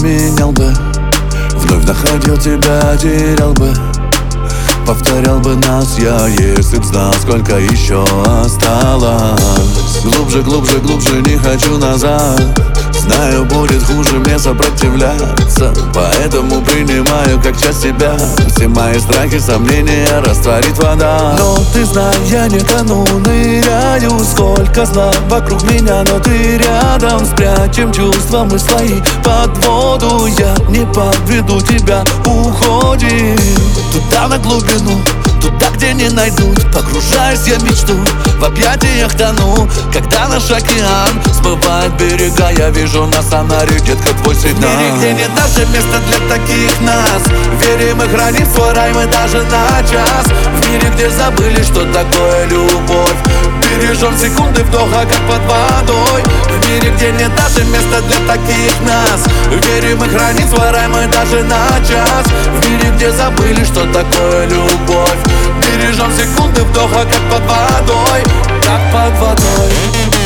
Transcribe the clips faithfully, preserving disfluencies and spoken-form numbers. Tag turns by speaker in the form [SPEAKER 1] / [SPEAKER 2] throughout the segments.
[SPEAKER 1] поменял бы, вновь находил тебя, терял бы. Повторял бы нас я, если б знал, сколько еще осталось. Глубже, глубже, глубже не хочу назад. Знаю, будет хуже мне сопротивляться, поэтому принимаю как часть себя. Все мои страхи, сомнения растворит вода. Но ты знай, я не тону, ныряю. Сколько зла вокруг меня, но ты рядом. Спрячем чувства мы свои под воду. Я не подведу тебя, уходим туда на глубину, туда, где не найдут. Погружаюсь я в мечту, в объятиях тону. Когда наш океан смывает берега, я вижу на сонаре, детка, твой сигнал. В мире, где нет даже места для таких нас, верим и храним свой рай мы даже на час. В мире, где забыли, что такое любовь, бережем секунды вдоха, как под водой. В мире, где нет даже места для таких нас, верим и храним свой рай мы даже на час. В мире, где забыли, что такое любовь, бережем секунды вдоха, как под водой, как под водой.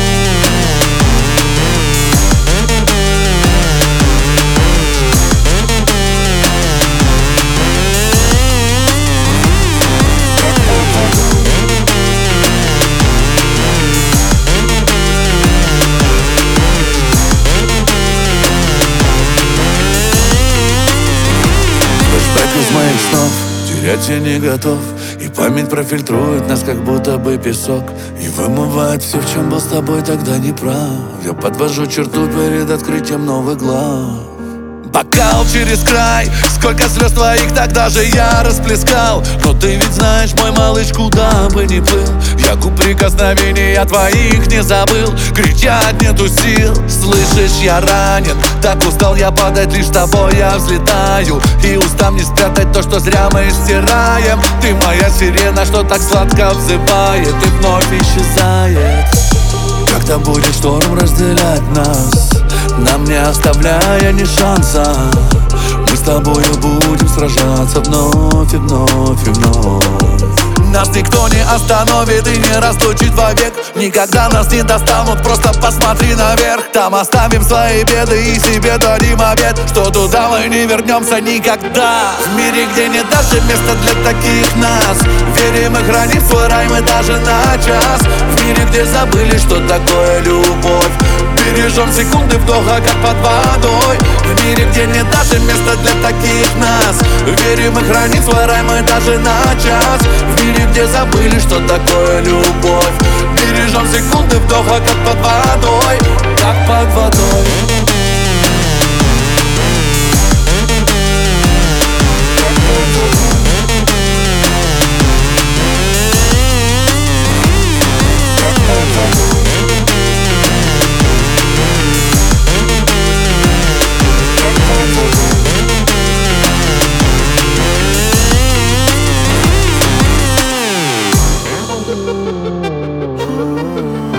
[SPEAKER 1] Из моих снов терять я не готов, и память профильтрует нас, как будто бы песок, и вымывает все, в чем был с тобой тогда неправ. Я подвожу черту перед открытием новых глав. Бокал через край, сколько слез твоих тогда же я расплескал. Но ты ведь знаешь, мой малыш, куда бы ни плыл, я губ прикосновения твоих не забыл. Кричать нету сил, слышишь, я ранен. Так устал я падать, лишь с тобой я взлетаю. И устам не спрятать то, что зря мы стираем. Ты моя сирена, что так сладко взывает и вновь исчезает. Когда будет шторм разделять нас, нам не оставляя ни шанса, мы с тобою будем сражаться вновь и вновь и вновь. Нас никто не остановит и не расточит вовек. Никогда нас не достанут, просто посмотри наверх. Там оставим свои беды и себе дадим обет, что туда мы не вернемся никогда. В мире, где нет даже места для таких нас, верим и храним свой рай мы даже на час. В мире, где забыли, что такое любовь, бережем секунды вдоха, как под водой. В мире, где нет даже места для таких нас, верим и храним свой рай мы даже на час. В мире, где забыли, что такое любовь, бережем секунды вдоха, как под водой, как под водой. Ooh.